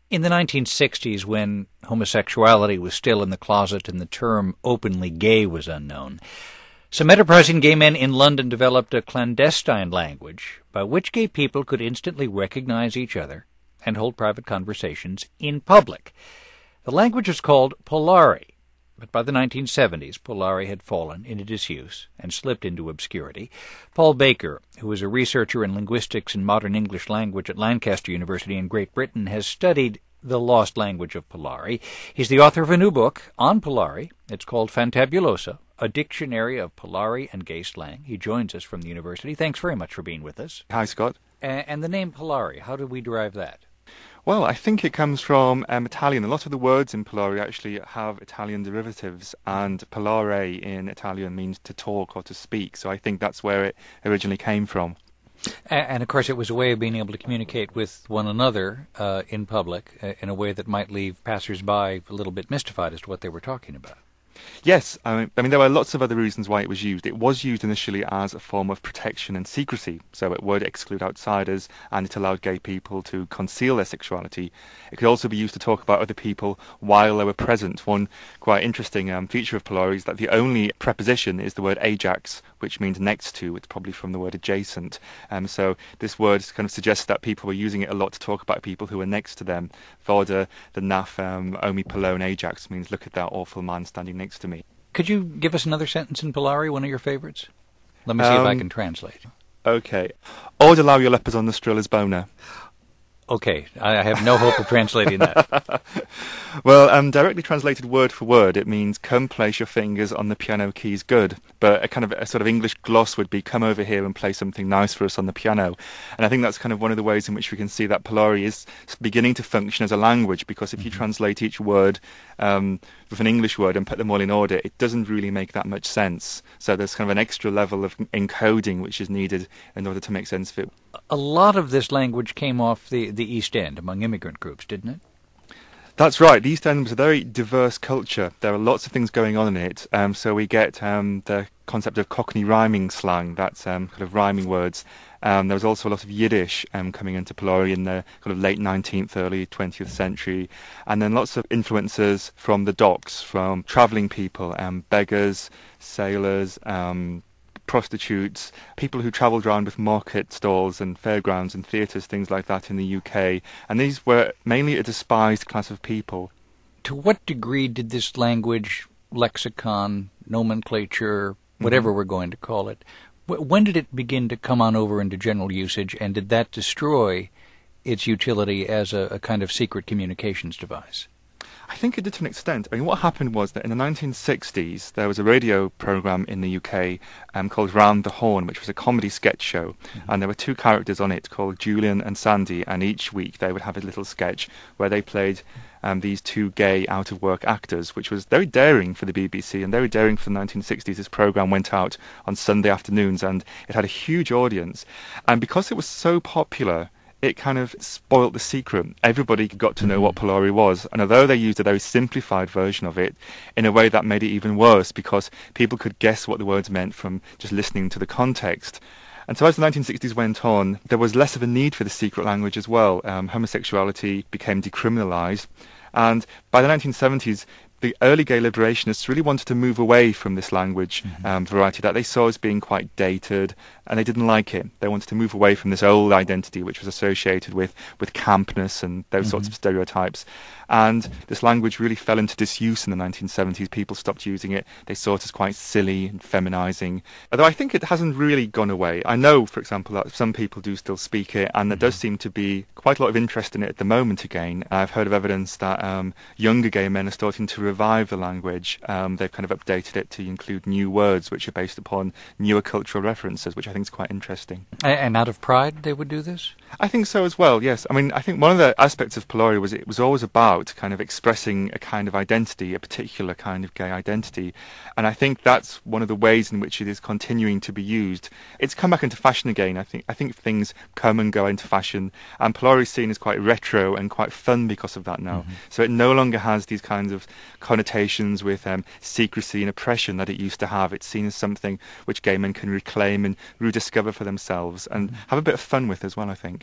In the 1960s, when homosexuality was still in the closet and the term openly gay was unknown, some enterprising gay men in London developed a clandestine language by which gay people could instantly recognize each other and hold private conversations in public. The language was called Polari, but by the 1970s, Polari had fallen into disuse and slipped into obscurity. Paul Baker, who is a researcher in linguistics and modern English language at Lancaster University in Great Britain, has studied the lost language of Polari. He's the author of a new book on Polari. It's called Fantabulosa, a dictionary of Polari and gay slang. He joins us from the university. Thanks very much for being with us. Hi, Scott. And the name Polari, how did we derive that? Well, I think it comes from Italian. A lot of the words in Polari actually have Italian derivatives, and parlare in Italian means to talk or to speak, so I think that's where it originally came from. And of course, it was a way of being able to communicate with one another in public in a way that might leave passers-by a little bit mystified as to what they were talking about. Yes, I mean there were lots of other reasons why it was used. It was used initially as a form of protection and secrecy, so it would exclude outsiders and it allowed gay people to conceal their sexuality. It could also be used to talk about other people while they were present. One quite interesting feature of Polari is that the only preposition is the word ajax, which means next to. It's probably from the word adjacent. So this word kind of suggests that people were using it a lot to talk about people who were next to them. Voda, the naff, omi polone ajax means look at that awful man standing next to me. Could you give us another sentence in Polari, one of your favorites? Let me see if I can translate. Okay. Order lau your lepers on the strillas bona. Okay, I have no hope of translating that. Well, directly translated word for word, it means come place your fingers on the piano keys good. But a sort of English gloss would be come over here and play something nice for us on the piano. And I think that's kind of one of the ways in which we can see that Polari is beginning to function as a language, because if you translate each word with an English word and put them all in order, it doesn't really make that much sense. So there's kind of an extra level of encoding which is needed in order to make sense of it. A lot of this language came off the East End among immigrant groups, didn't it? That's right. The East End was a very diverse culture. There are lots of things going on in it. So we get the concept of Cockney rhyming slang, that's kind of rhyming words. There was also a lot of Yiddish coming into Polari in the kind of late 19th, early 20th century. And then lots of influences from the docks, from travelling people, beggars, sailors, prostitutes, people who travelled around with market stalls and fairgrounds and theatres, things like that in the UK. And these were mainly a despised class of people. To what degree did this language, lexicon, nomenclature, whatever we're going to call it, when did it begin to come on over into general usage, and did that destroy its utility as a kind of secret communications device? I think it did to an extent. I mean, what happened was that in the 1960s, there was a radio programme in the UK called Round the Horn, which was a comedy sketch show. And there were two characters on it called Julian and Sandy, and each week they would have a little sketch where they played these two gay out-of-work actors, which was very daring for the BBC and very daring for the 1960s. This programme went out on Sunday afternoons and it had a huge audience. And because it was so popular, it kind of spoilt the secret. Everybody got to know what Polari was, and although they used a very simplified version of it, in a way that made it even worse, because people could guess what the words meant from just listening to the context. And so as the 1960s went on, there was less of a need for the secret language as well. Homosexuality became decriminalised, and by the 1970s, the early gay liberationists really wanted to move away from this language variety that they saw as being quite dated, and they didn't like it. They wanted to move away from this old identity which was associated with campness and those sorts of stereotypes. And this language really fell into disuse in the 1970s. People stopped using it. They saw it as quite silly and feminizing. Although I think it hasn't really gone away. I know, for example, that some people do still speak it, and there does seem to be quite a lot of interest in it at the moment again. I've heard of evidence that younger gay men are starting to revive the language. They've kind of updated it to include new words which are based upon newer cultural references, which I think is quite interesting. And out of pride they would do this? I think so as well, yes. I mean, I think one of the aspects of Polari was it was always about kind of expressing a kind of identity, a particular kind of gay identity. And I think that's one of the ways in which it is continuing to be used. It's come back into fashion again. I think things come and go into fashion, and Polari is seen as quite retro and quite fun because of that now. So it no longer has these kinds of connotations with secrecy and oppression that it used to have. It's seen as something which gay men can reclaim and rediscover for themselves and have a bit of fun with as well, I think.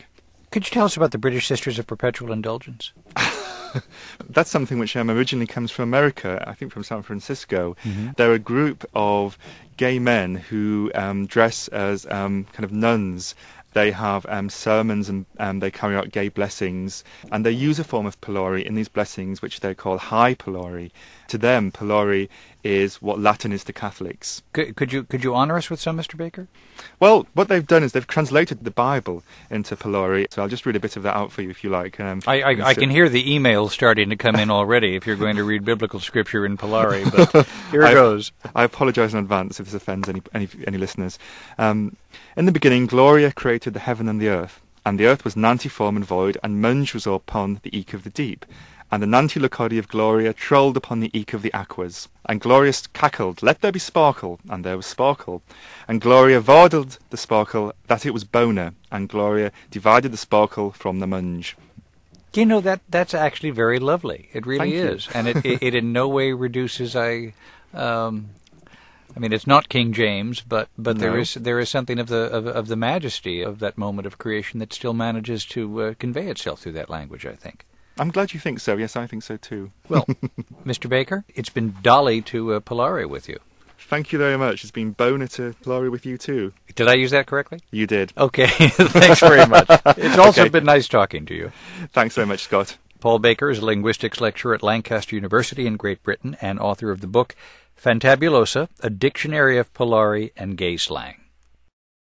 Could you tell us about the British Sisters of Perpetual Indulgence? That's something which originally comes from America, I think from San Francisco. They're a group of gay men who dress as kind of nuns. They have sermons and they carry out gay blessings, and they use a form of Polari in these blessings which they call High Polari. To them, Polari is what Latin is to Catholics. Could you honour us with some, Mr. Baker? Well, what they've done is they've translated the Bible into Polari, so I'll just read a bit of that out for you if you like. I can hear the emails starting to come in already if you're going to read biblical scripture in Polari, but here it goes. I apologise in advance if this offends any listeners. In the beginning, Gloria created the heaven and the earth was nantiform and void, and munge was upon the eke of the deep. And the nanti-lucodi of Gloria trolled upon the eke of the aquas. And Gloria cackled, let there be sparkle, and there was sparkle. And Gloria vardled the sparkle, that it was boner, and Gloria divided the sparkle from the munge. You know, that's actually very lovely. It really Thank you. is. And it in no way reduces I mean, it's not King James, but No. there is something of the majesty of that moment of creation that still manages to convey itself through that language, I think. I'm glad you think so. Yes, I think so too. Well, Mr. Baker, it's been dolly to Polari with you. Thank you very much. It's been boner to Polari with you too. Did I use that correctly? You did. Okay, thanks very much. It's also been nice talking to you. Thanks very much, Scott. Paul Baker is a linguistics lecturer at Lancaster University in Great Britain and author of the book Fantabulosa, A Dictionary of Polari and Gay Slang.